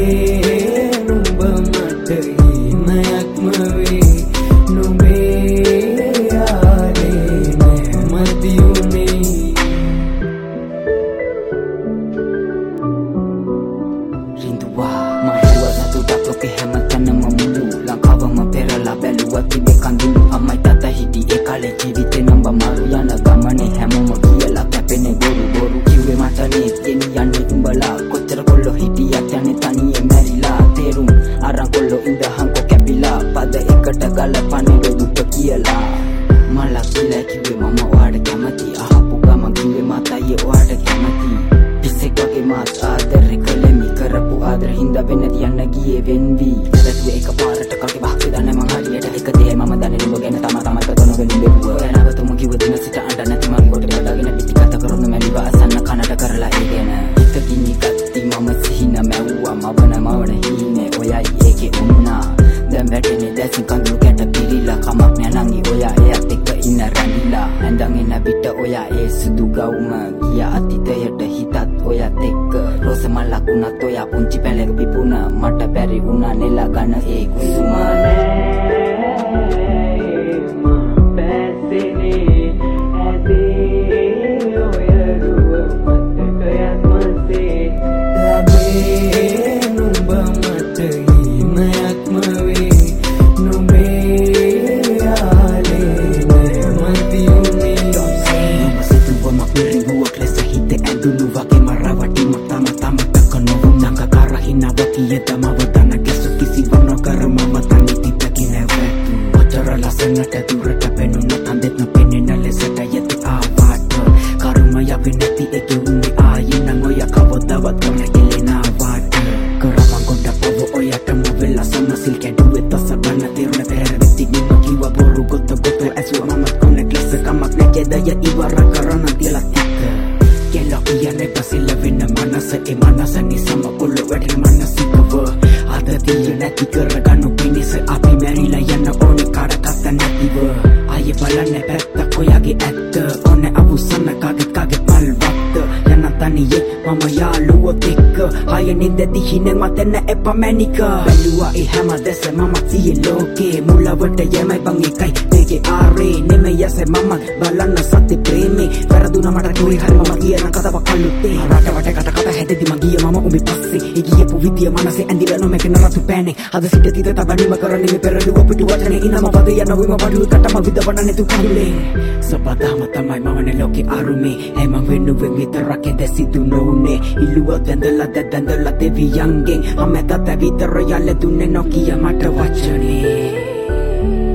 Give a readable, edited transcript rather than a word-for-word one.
නුඹ මට හිමයක්ම වේ නුඹේ යාරේ නැමැති උනේ රින්දුවා මහිරුවා සතුටක් ලෝකේ හැමතැනම මුළු ලංකාවම පෙරලා බැලුවා තිබේ කඳුළු අම්මයි තාත්තා හිටියේ කාලේ ජීවිතේ නම්බ මාරු යන ගමනේ හැමෝම කියලා කැපෙනේ බොරු කිව්වේ මචනේ ගෙනියන්නේ උඹලා කොච්චර කොල්ලෝ හිටියත් යන්නේ තනියෙන් මැරිලා තේරුම් අරන් කොල්ලෝ ඉඳහන්කො කැපිලා පද එකට ගලපන්නේ දුක කියලා මලක් කියලා කිව්වේ මම ඔයාට කැමති අහපු ගම කිව්වේ මාතයි ඔයාට කැමති පිස්සෙක් වගේ මාත් ආදරේ කළේ මි කරපු ආදර හින්දා වෙන්න තියන්න ගියේ වෙන්වි දැක්ුවේ එකපාරට කගේ බහසේ දන්නේ මං හරියට එක දෙයි මම දන්නේ නුඹ ගැන තමයි කතන වෙන්නේ බෙවුව එනවතුම කිව්ව දින සිට අඬ නැති මං කොට බඩගෙන පිටි කතා කරන මැලිව අසන්න කනට කරලා ඒගෙන ඉතකින් කත්ති මම සිහින මැව්වා මවන හීනේ ඔයයි ඒකේ උන්නා දැන් වැටෙන්නේ දැසින් කඳුළු කැට පිරිලා කමක් නැනංගි ඔයා එයත් එක්ක ඉන්න රැඳිලා ඇඳන් එන පිට ඔයා ඒ සුදු ගවුම ගියා අතීතයට හිතත් ඔයත් එක්ක රෝස මලක් උනත් ඔයා පුංචි පැලක පිපුණ මට බැරි වුණා නෙලා ගන්න ඒ කුසුම Manika Belua ihama desa mama tiye loke Mula wate yemai bangi kai Dege are Neme yase mama Balana sate preme Veraduna mata kuri hari mama kia Nakata wakalute Rata wate kata kata hede di magia mama umbi passe Igiye pu vidya manase Andila no meke naratu pene Hada sita tita tabanima karani me peraluwa pitu wachane Inama vadaya na wima vadu Katama vida vanane tu kandule Sabada matamai mama ne loke arume Emang venu vengita rake desi tu noune Ilua dandala devi yangen Ameta Vita Royale Dune Nokia Mata Wachane